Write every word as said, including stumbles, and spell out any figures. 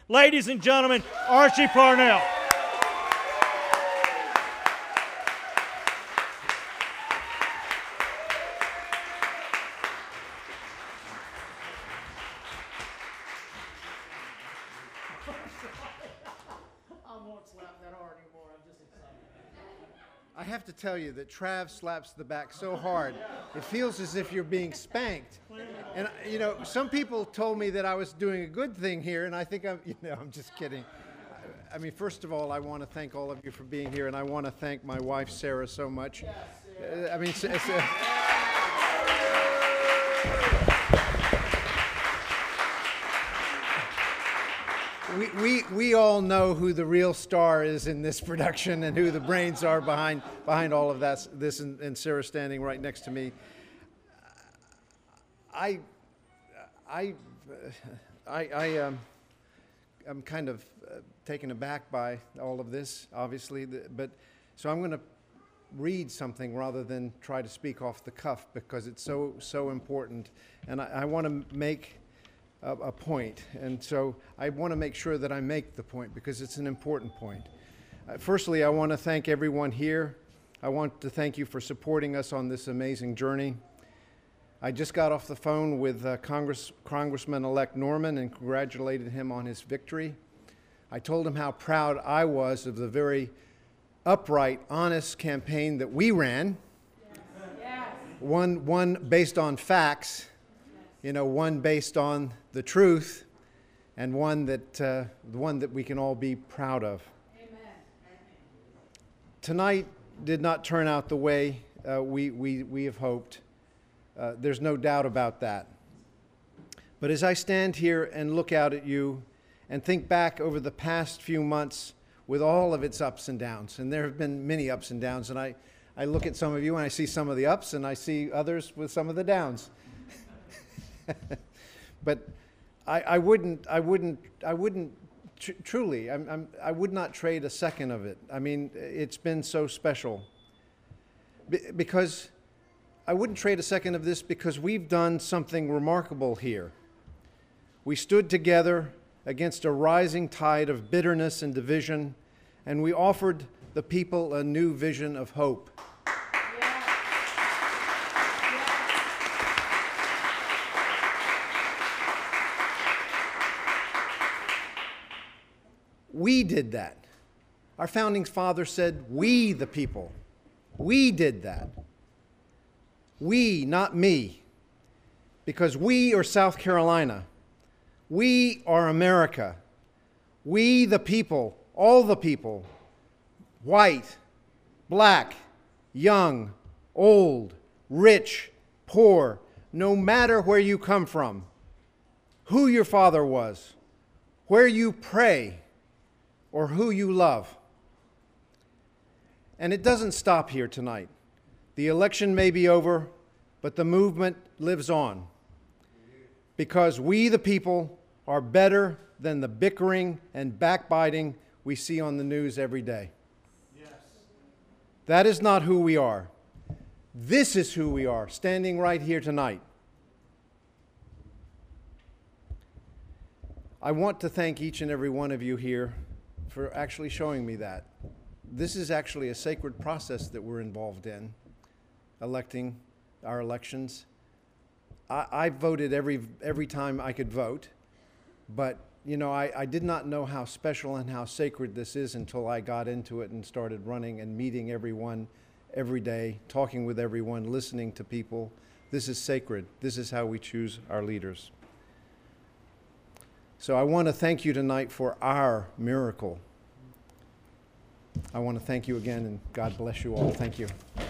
Ladies and gentlemen, Archie Parnell. I have to tell you that Trav slaps the back so hard, it feels as if you're being spanked. And, you know, some people told me that I was doing a good thing here, and I think I'm, you know, I'm just kidding. I, I mean, first of all, I want to thank all of you for being here, and I want to thank my wife, Sarah, so much. Uh, I mean, it's, it's, uh, We, we, we all know who the real star is in this production and who the brains are behind, behind all of that, this, and, and Sarah standing right next to me. I, I, I, I um, I'm kind of uh, taken aback by all of this, obviously, but so I'm going to read something rather than try to speak off the cuff because it's so, so important. And I, I want to make A, a point, and so I want to make sure that I make the point because it's an important point. Uh, firstly, I want to thank everyone here. I want to thank you for supporting us on this amazing journey. I just got off the phone with uh, Congress, Congressman-elect Norman and congratulated him on his victory. I told him how proud I was of the very upright, honest campaign that we ran, yes. one, one based on facts, you know, one based on the truth, and one that, uh, the one that we can all be proud of. Amen. Tonight did not turn out the way uh, we, we, we have hoped. Uh, there's no doubt about that. But as I stand here and look out at you and think back over the past few months with all of its ups and downs, and there have been many ups and downs, and I, I look at some of you and I see some of the ups and I see others with some of the downs. But I, I wouldn't, I wouldn't, I wouldn't tr truly, I'm, I'm, I would not trade a second of it. I mean, it's been so special. Be because I wouldn't trade a second of this because we've done something remarkable here. We stood together against a rising tide of bitterness and division, and we offered the people a new vision of hope. We did that. Our founding father said, we the people. We did that. We, not me. Because we are South Carolina. We are America. We the people, all the people, white, black, young, old, rich, poor, no matter where you come from, who your father was, where you pray, or who you love. And it doesn't stop here tonight. The election may be over, but the movement lives on. Because we, the people, are better than the bickering and backbiting we see on the news every day. Yes. That is not who we are. This is who we are, standing right here tonight. I want to thank each and every one of you here for actually showing me that. This is actually a sacred process that we're involved in, electing our elections. I, I voted every, every time I could vote, but you know, I, I did not know how special and how sacred this is until I got into it and started running and meeting everyone every day, talking with everyone, listening to people. This is sacred. This is how we choose our leaders. So I want to thank you tonight for our miracle. I want to thank you again, and God bless you all. Thank you.